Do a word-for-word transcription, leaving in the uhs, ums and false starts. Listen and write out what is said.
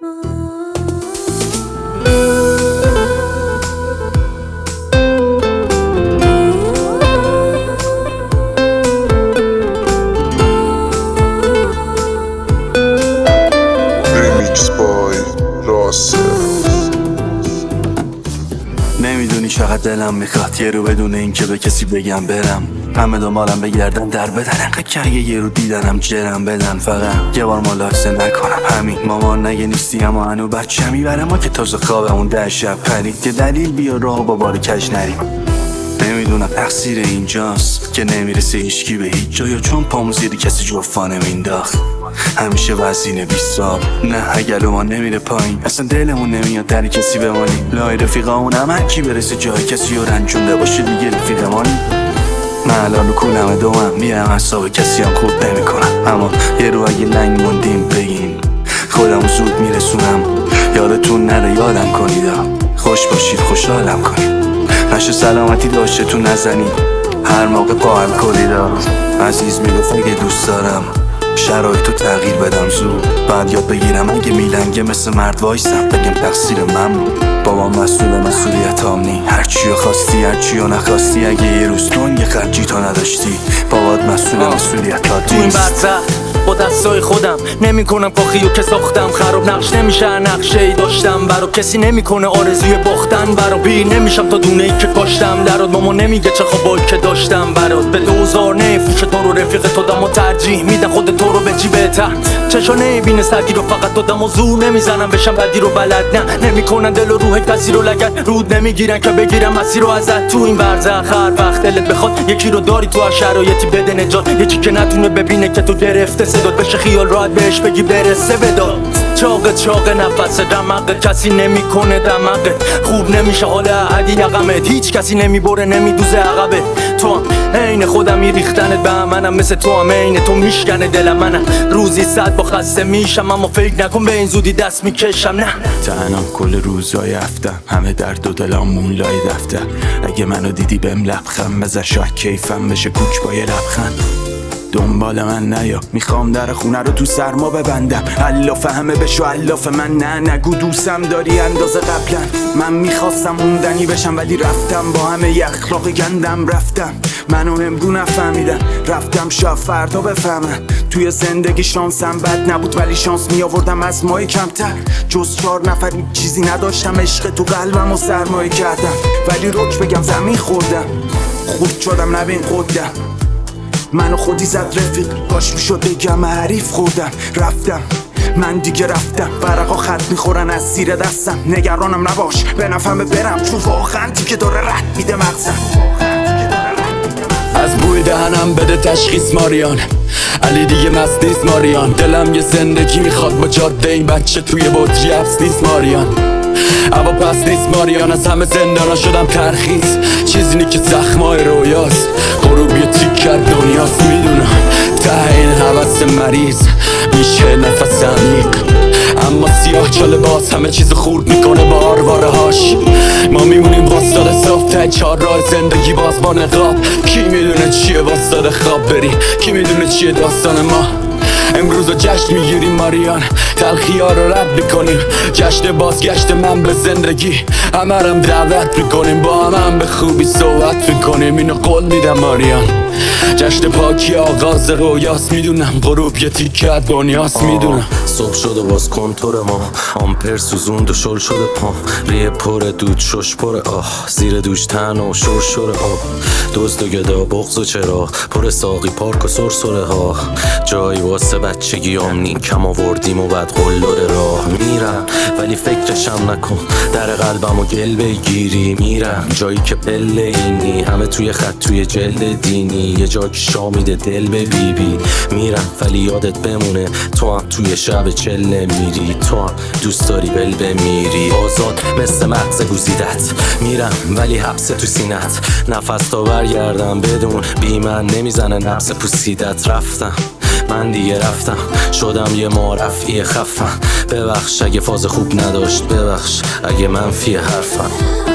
نمیدونی چقدر دلم میخواد یه رو بدون این که به کسی بگم برم، همه دنبالم بگردن در بدن، انقدر که اگه یه رو دیدنم جرم بدن، فقط یه بار ملاحظه نکنم همین. مامان نگه نیستی اما هنو بچه میبره ما که تازه خوابمون ده شب پرید، که دلیل بیا راه با بار کج نریم. نمیدونم تقصیر اینجاست که نمیرسه هیچکی به هیچ جا، یا چون پامو زیر کسی جفا نمینداخت همیشه وزینه بیستاب. نه اگه ما نمیره پایین اصلا دلمون نمیاد در کسی بمانی، لای رفیقامون هم هر کی برسه جای کسی رو رنجونده باشه دیگه رفیقمانی. من الان رو کولم دومم میرم حساب کسی هم خوب نمی کنم، اما یه رو اگه لنگ موندیم بگین خودمو زود میرسونم. یادتون نره یادم کنید، خوش باشید خوشحالم کنید، نشه سلامتی داشته تو نزنید هر موقع پاهم کنید. عزیز میگفت اگه دوست دارم شرایطو تغییر بدم زود، بعد یاد بگیرم اگه میلنگه مثل مرد وایسم بگم تقصیر من بود. بابام مسئول مسئولیت آمنی، هرچیو خواستی هرچیو نخواستی، اگه یه روز تون یه خرجی تو نداشتی بابات مسئول مسئولیت ها تو این برزخ با دستای خودم نمی کنم کاخیو که ساختم، خراب نقش نمیشه نقشه ای داشتم برا کسی نمیکنه آرزوی باختن برا، بیر نمیشم تا دونه ای که کاشتم درات. ماما نمیگه چه خوابایی که داشتم برات، به دوزار نفوش تو رو رفیق تو دم و ترجیح میدن خود تو رو به جیبه تحت چشا نمیبینه سردی رو، فقط تو دم و زور نمیزنم بشم بدی رو بلد نه نمیکنن دل و روح کسی رو لگد رود نمیگیرن که بگیرم مسیر رو ازت. تو این برزخ هر وقت دلت بخواد یکی رو داری تو هر شرایطی بده نجات، یکی که نتونه ببینه که تو گرفته صدات بشه خیال راحت بهش بگی برسه بداد. چاق چاق نفس دماغت کسی نمیکنه دماغت خوب نمیشه حال عدی یقمت، هیچ کسی نمیبره نمیدوزه عقبه. تو هم عین خودم میریختنت به منم، مثل تو هم عین تو میشکنه دلم منم. روزی صد با خسته میشم اما فکر نکن به این زودی دست میکشم نه. تنها کل روزای هفتم همه درد و دلم مولای دفتر، اگه منو دیدی بهم لبخند بزن شاید کیفم بشه کوک با یه لبخند. دنبال من نیا میخوام در خونه رو تو سرما ببندم، الاف همه بشو الاف من نه نگو دوستم داری اندازه قبلا. من میخواستم موندنی بشم ولی رفتم با همه ی اخلاق گندم، رفتم منو امرو نفهمیدن رفتم شاید فردا بفهمن. توی زندگی شانسم بد نبود ولی شانس میآوردم از مای کمتر، جز چهار نفر چیزی نداشتم، عشق تو قلبم و سرمایه کردم ولی رک بگم زمین خوردم، خود شدم نبین قدم منو خودی زد رفیق، کاش میشد بگم حریف خوردم. رفتم من دیگه رفتم، ورقا خط میخورن از زیر دستم، نگرانم نباش به نفهمه برم چون واقعا دیگه داره رد میده مغزم. از بوی دهنم بده تشخیص ماریان، علی دیگه مست نیست ماریان، دلم یه زندگی میخواد با جاده این بچه توی بطری حبس نیست ماریان. اما پس نیست ماریان، از همه زندانا شدم ترخیص، چیزی نی که زخمای رویاست غروب یه تیک کرد دنیاست. میدونم ته این حوث مریض میشه نفس عمیق، اما سیاه چاله باز همه چیز خورد میکنه با آرواره هاش. ما میمونیم واسطاد صاف ته چهار راه زندگی باز با نقاب، کی میدونه چیه واسطاد خواب بری، کی میدونه چیه داستان ما. امروز رو جشن میگیریم ماریان، تلخی ها رو رد میکنیم، جشن بازگشت من به زندگی همه رم دعوت میکنیم، با همه هم به خوبی صحبت میکنیم، اینو قول میدم ماریان. جشن پاکی آغاز رویاست، میدونم غروب یه تیکه دنیاست، میدونم صبح شد و باز کنتور ما آمپر سوزوند و شل شده پام، ریه پر دود شش پر آه، زیر دوش تن و شور شور آب، دزد و گدا بغض و چرا پر ساقی پارک و سرسره ها، جایی واسه بچگی آمنی کم آوردیم و بعد قلدر راه میرم ولی فکرشم نکن در قلبم و گل بگیری. میرم جایی که پله اینی همه توی خط توی جلد دینی، یه جا که شامیده دل به بی بی. میرم ولی یادت بمونه تو هم توی شب چله میری، تو هم دوست داری بل بمیری، آزاد مثل مغز گوزیدت. میرم ولی حبس تو سینت، نفس تا برگردم بدون بی من نمیزنه نفس پوسیدت. رفتم من دیگه رفتم شدم یه معرفی خفن، ببخش اگه فاز خوب نداشت، ببخش اگه منفی حرفم.